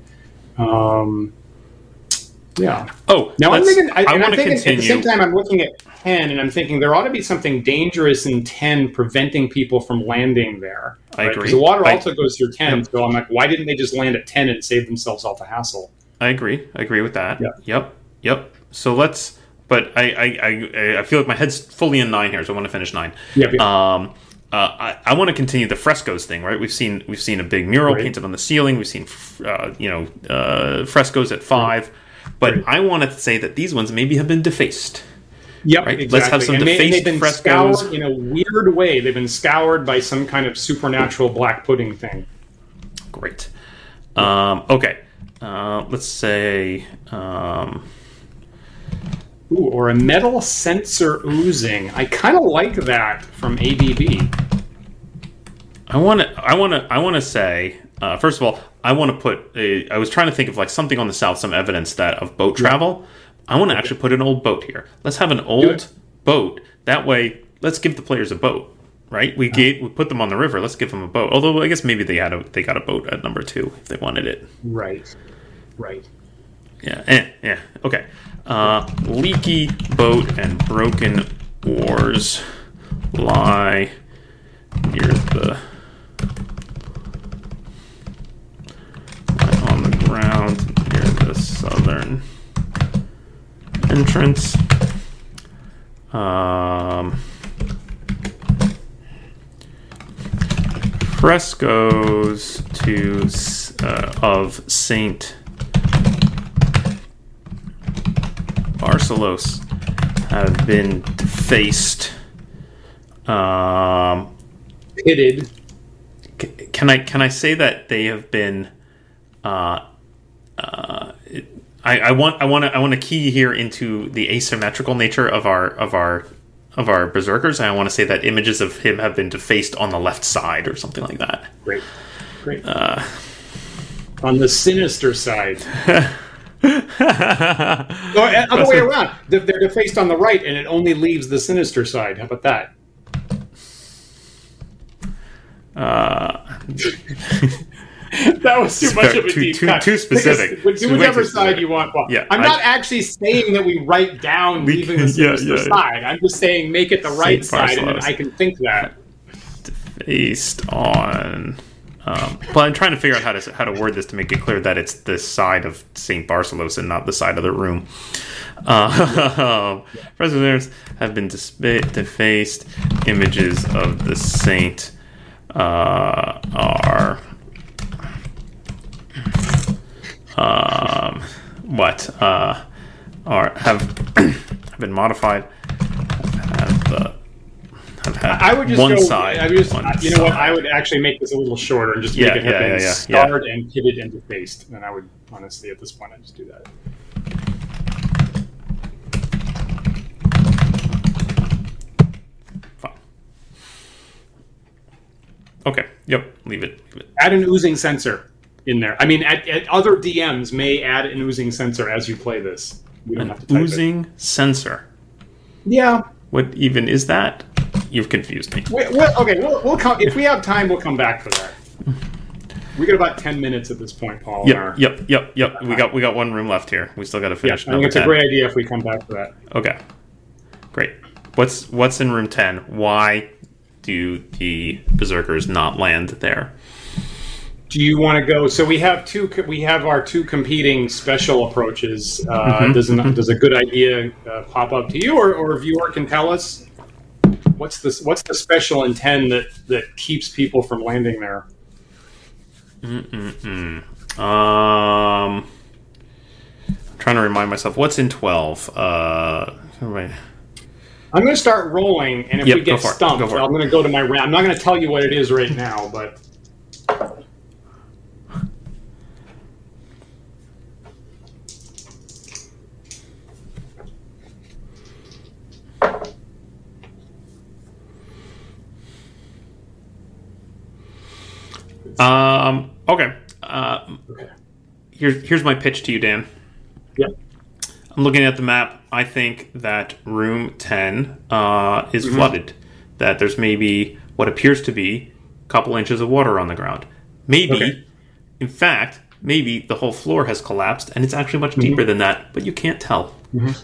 Yeah. Oh, now I'm thinking, I want to continue. At the same time, I'm looking at 10, and I'm thinking there ought to be something dangerous in 10 preventing people from landing there. I agree. Because the water also goes through 10, so I'm like, why didn't they just land at 10 and save themselves all the hassle? I agree with that. Yeah. Yep. So let's. But I feel like my head's fully in 9 here, so I want to finish 9. Yep. I want to continue the frescoes thing, right? We've seen a big mural painted on the ceiling. We've seen frescoes at 5, but I want to say that these ones maybe have been defaced. Yep, right? exactly. Let's have some defaced frescoes. Scoured in a weird way. They've been scoured by some kind of supernatural black pudding thing. Great. Okay. Let's say... or a metal sensor oozing. I kind of like that from ABB. I want to say, first of all, I want to put I was trying to think of like something on the south, some evidence of boat travel. I want to actually put an old boat here. Let's have an old boat. That way, let's give the players a boat, right? We put them on the river. Let's give them a boat. Although I guess maybe they got a boat at number 2 if they wanted it. Right. Yeah. Okay. Leaky boat and broken oars lie on the ground near the southern entrance. Frescoes of Saint Barcelos have been defaced. Pitted. Can I say that they have been? I want to key here into the asymmetrical nature of our berserkers. And I want to say that images of him have been defaced on the left side or something like that. Great. On the sinister side. Other way around. They're defaced on the right, and it only leaves the sinister side. How about that? That was too much of a deep cut. Too specific. Do whichever side you want. Well, yeah, I'm not actually saying that we write down leaving the sinister side. I'm just saying make it the right side, and then I can think that. Based on... well, I'm trying to figure out how to word this to make it clear that it's the side of St. Barcelos and not the side of the room. Presidents have been defaced. Images of the saint are have been modified. I would just one go. Side. I would just, you know what? I would actually make this a little shorter and just make it have been scarred and pitted and defaced. And I would honestly, at this point, I'd just do that. Fine. Okay. Yep. Leave it. Add an oozing sensor in there. I mean, at other DMs may add an oozing sensor as you play this. We don't have to type oozing sensor. Yeah. What even is that? You've confused me. We'll come if we have time. We'll come back for that. We got about 10 minutes at this point, Paul. Yep. We got one room left here. We still got to finish. I think it's 10. A great idea if we come back for that. Okay, great. What's in room 10? Why do the berserkers not land there? Do you want to go? So we have our two competing special approaches. Does a good idea pop up to you, or a viewer can tell us what's the special in 10 that keeps people from landing there? I'm trying to remind myself what's in 12. Right. I'm going to start rolling, and if we get stumped, I'm going to go to my round. I'm not going to tell you what it is right now, but... Okay. Here's my pitch to you, Dan. Yep. I'm looking at the map. I think that room 10 is flooded. That there's maybe what appears to be a couple inches of water on the ground. Maybe, in fact, maybe the whole floor has collapsed, and it's actually much deeper than that, but you can't tell.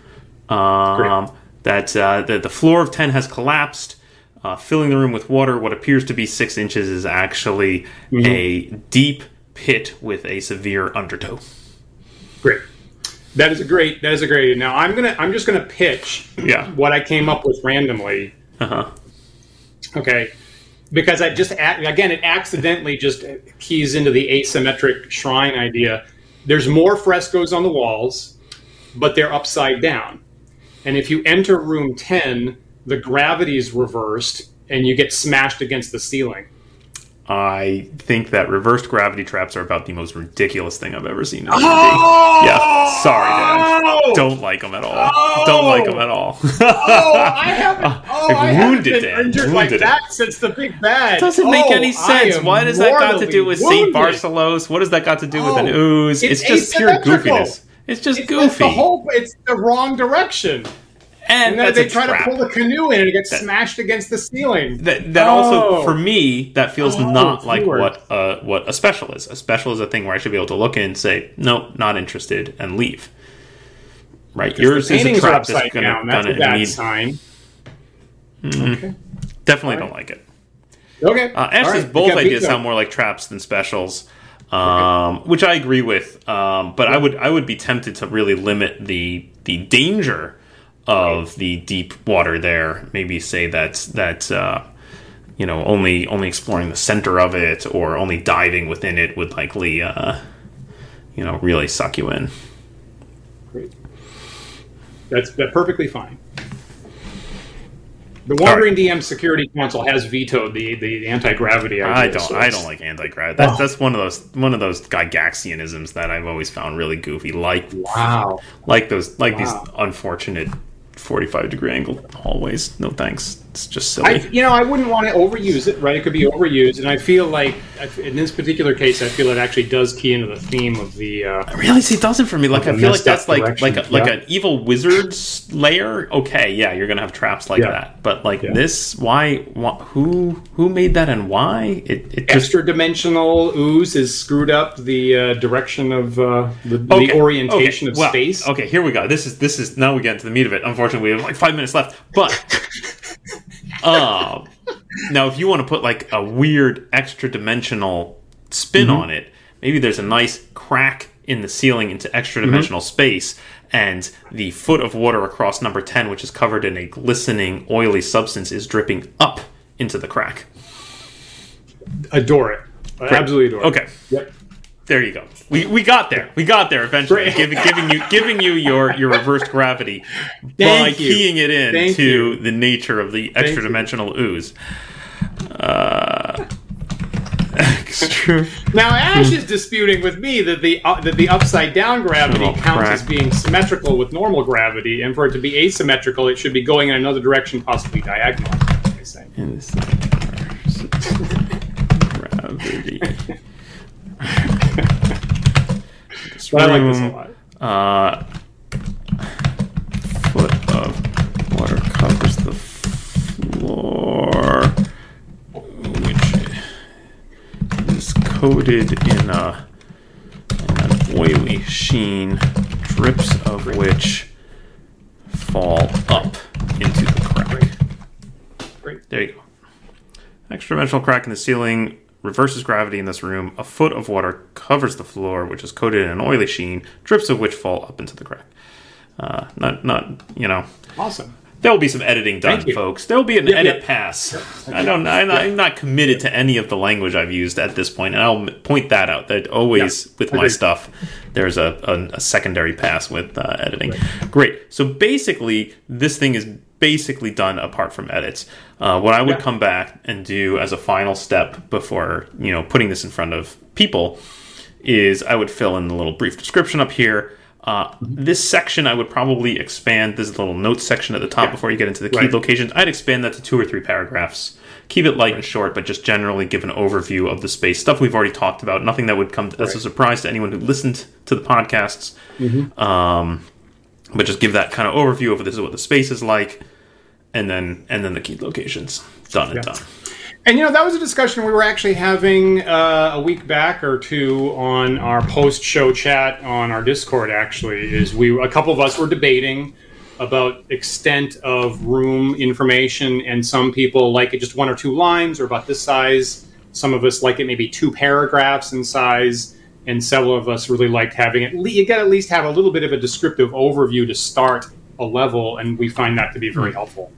That the floor of 10 has collapsed, filling the room with water. What appears to be 6 inches is actually a deep pit with a severe undertow. Great. That is a great. Now I'm just gonna pitch what I came up with randomly. Okay, because I just it accidentally just keys into the asymmetric shrine idea. There's more frescoes on the walls, but they're upside down. And if you enter room 10, the gravity is reversed, and you get smashed against the ceiling. I think that reversed gravity traps are about the most ridiculous thing I've ever seen in a Yeah, sorry, Dan. Don't like them at all. Don't like them at all. I haven't been injured like that since the big bad. Doesn't make any sense. Why does that got to do with St. Barcelos? What does that got to do with an ooze? It's just pure goofiness. It's just goofy. It's the wrong direction. And then they try to pull the canoe in and it gets smashed against the ceiling. That also, for me, that feels not like what a special is. A special is a thing where I should be able to look in and say, nope, not interested, and leave. Right? Yours is a trap that's going to need... sign. Okay. Definitely don't like it. Okay. Ashley's both ideas sound more like traps than specials, which I agree with. But I would be tempted to really limit the danger of the deep water there. Maybe say that only exploring the center of it or only diving within it would likely really suck you in. Great. That's perfectly fine. The Wandering DM Security Council has vetoed the anti-gravity idea. I don't like anti-gravity. That's one of those Gygaxianisms that I've always found really goofy. These unfortunate 45-degree angle hallways. No thanks. It's just silly. I wouldn't want to overuse it, right? It could be overused, and I feel like in this particular case, I feel it actually does key into the theme of the. Really, see, it doesn't for me. Like I feel like that's like an evil wizard's lair. Okay, yeah, you're gonna have traps like that, but this, why? Who made that and why? It extra dimensional ooze has screwed up the direction of the orientation of space. Okay, here we go. This is now we get into the meat of it. Unfortunately, we have like 5 minutes left, but. Now, if you want to put like a weird extra dimensional spin on it, maybe there's a nice crack in the ceiling into extra dimensional space, and the foot of water across number 10, which is covered in a glistening, oily substance, is dripping up into the crack. Adore it. Absolutely adore it. Okay. Yep. There you go. We got there. We got there eventually. Giving you your reversed gravity by keying it in to the nature of the extra dimensional ooze. Extra. Now Ash is disputing with me that the upside down gravity counts as being symmetrical with normal gravity, and for it to be asymmetrical, it should be going in another direction, possibly diagonal. I say. Gravity. But I like this a lot. Foot of water covers the floor, which is coated in an oily sheen, drips of which fall up into the crack. Great. There you go. Extra dimensional crack in the ceiling reverses gravity in this room. A foot of water covers the floor, which is coated in an oily sheen, drips of which fall up into the crack. Awesome. There will be some editing done, folks. There will be an edit pass. I'm not committed to any of the language I've used at this point, and I'll point that out. That always with my stuff, there's a secondary pass with editing. Right. Great. So basically, this thing is basically done apart from edits. What I would come back and do as a final step before putting this in front of people is I would fill in the little brief description up here. This section I would probably expand. This little notes section at the top before you get into the key locations. I'd expand that to 2 or 3 paragraphs. Keep it light and short, but just generally give an overview of the space. Stuff we've already talked about. Nothing that would come as a surprise to anyone who listened to the podcasts. But just give that kind of overview of this is what the space is like, and then the key locations. Done and done. And that was a discussion we were actually having a week back or two on our post-show chat on our Discord. Actually, a couple of us were debating about extent of room information, and some people like it just 1 or 2 lines or about this size. Some of us like it maybe 2 paragraphs in size, and several of us really liked having it. You got to at least have a little bit of a descriptive overview to start a level, and we find that to be very helpful.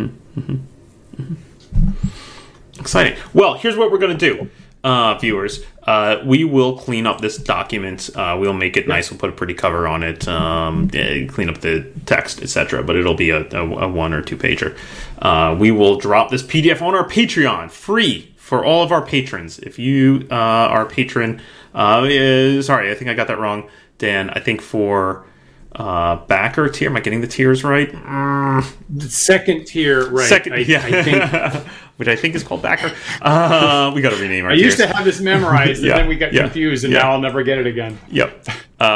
Exciting. Well, here's what we're going to do, viewers. We will clean up this document. We'll make it nice. We'll put a pretty cover on it, clean up the text, etc. But it'll be a 1 or 2 pager. We will drop this PDF on our Patreon, free for all of our patrons. If you are a patron, sorry, I think I got that wrong, Dan. I think for backer tier, am I getting the tiers right? The second tier, right? I think. Which I think is called backer. We got to rename our tiers. I used to have this memorized, and then we got confused, and now I'll never get it again. Yep.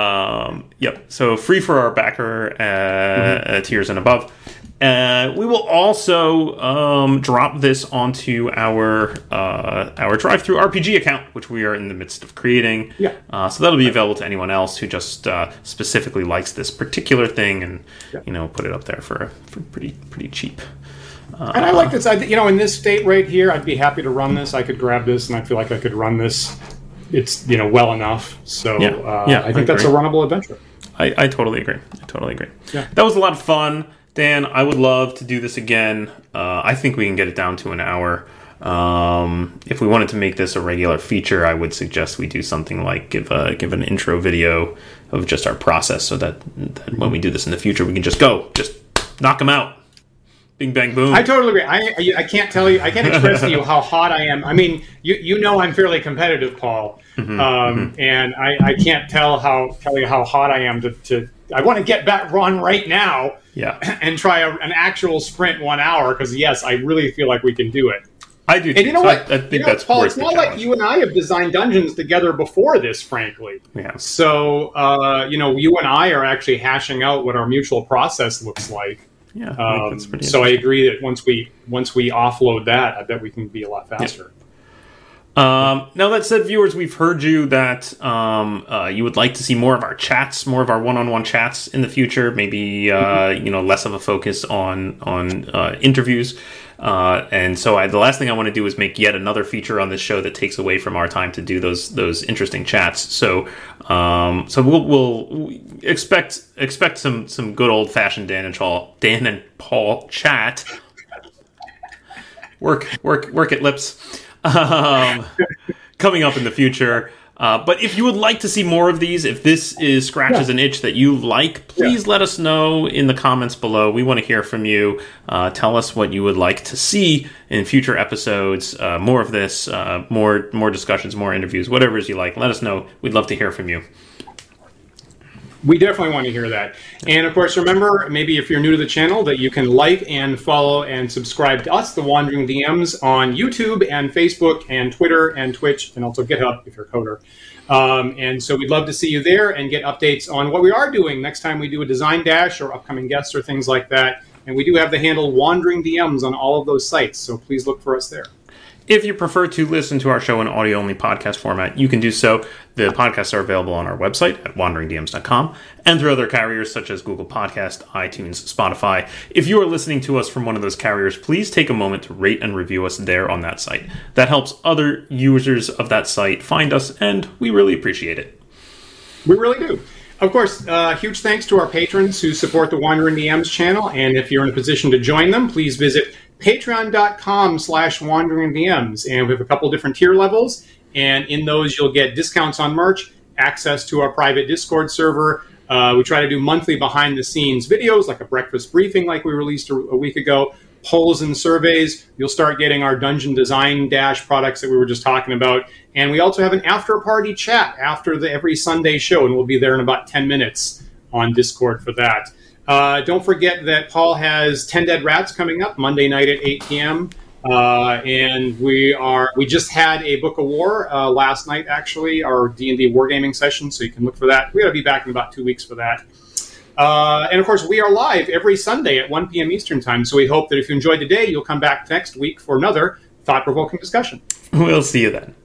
So free for our backer tiers and above. We will also drop this onto our Drive-Thru RPG account, which we are in the midst of creating. So that'll be available to anyone else who just specifically likes this particular thing, and put it up there for pretty cheap. And I like this. In this state right here, I'd be happy to run this. I could grab this, and I feel like I could run this. It's well enough. So I think that's a runnable adventure. I totally agree. Yeah. That was a lot of fun. Dan, I would love to do this again. I think we can get it down to an hour. If we wanted to make this a regular feature, I would suggest we do something like give an intro video of just our process, so that when we do this in the future, we can just knock them out. Bing, bang, boom. I totally agree. I can't tell you. I can't express to you how hot I am. I mean, I'm fairly competitive, Paul, and I can't tell you how hot I am to. I want to get back run right now, and try an actual sprint 1 hour, because yes, I really feel like we can do it. I do. And you know what? I think that's Paul. worth It's the not challenge. like you and I have designed dungeons together before this, frankly. Yeah. So you and I are actually hashing out what our mutual process looks like. Yeah, I think that's pretty so I agree that once we offload that, I bet we can be a lot faster. Now that said, viewers, we've heard you that you would like to see more of our chats, more of our one-on-one chats in the future. Maybe less of a focus on interviews. And so the last thing I want to do is make yet another feature on this show that takes away from our time to do those interesting chats. So we'll expect some good old fashioned Dan and Paul chat. Work at lips. Coming up in the future. But if you would like to see more of these, if this scratches an itch that you like, please let us know in the comments below. We want to hear from you. Tell us what you would like to see in future episodes. More of this, more discussions, more interviews, whatever it is you like. Let us know. We'd love to hear from you. We definitely want to hear that. And of course, remember, maybe if you're new to the channel, that you can like and follow and subscribe to us, the Wandering DMs, on YouTube and Facebook and Twitter and Twitch, and also GitHub if you're a coder. And so we'd love to see you there and get updates on what we are doing next time we do a design dash or upcoming guests or things like that. And we do have the handle Wandering DMs on all of those sites, so please look for us there. If you prefer to listen to our show in audio-only podcast format, you can do so. The podcasts are available on our website at wanderingdms.com and through other carriers such as Google Podcast, iTunes, Spotify. If you are listening to us from one of those carriers, please take a moment to rate and review us there on that site. That helps other users of that site find us, and we really appreciate it. We really do. Of course, huge thanks to our patrons who support the Wandering DMs channel. And if you're in a position to join them, please visit patreon.com/wanderingdms. And we have a couple different tier levels. And in those, you'll get discounts on merch, access to our private Discord server. We try to do monthly behind-the-scenes videos, like a breakfast briefing like we released a week ago, polls and surveys. You'll start getting our Dungeon Design Dash products that we were just talking about. And we also have an after-party chat after every Sunday show, and we'll be there in about 10 minutes on Discord for that. Don't forget that Paul has 10 Dead Rats coming up Monday night at 8 p.m., and we just had a Book of War last night, actually, our D&D Wargaming session, so you can look for that. We're going to be back in about 2 weeks for that. And, of course, we are live every Sunday at 1 p.m. Eastern Time, so we hope that if you enjoyed today, you'll come back next week for another thought-provoking discussion. We'll see you then.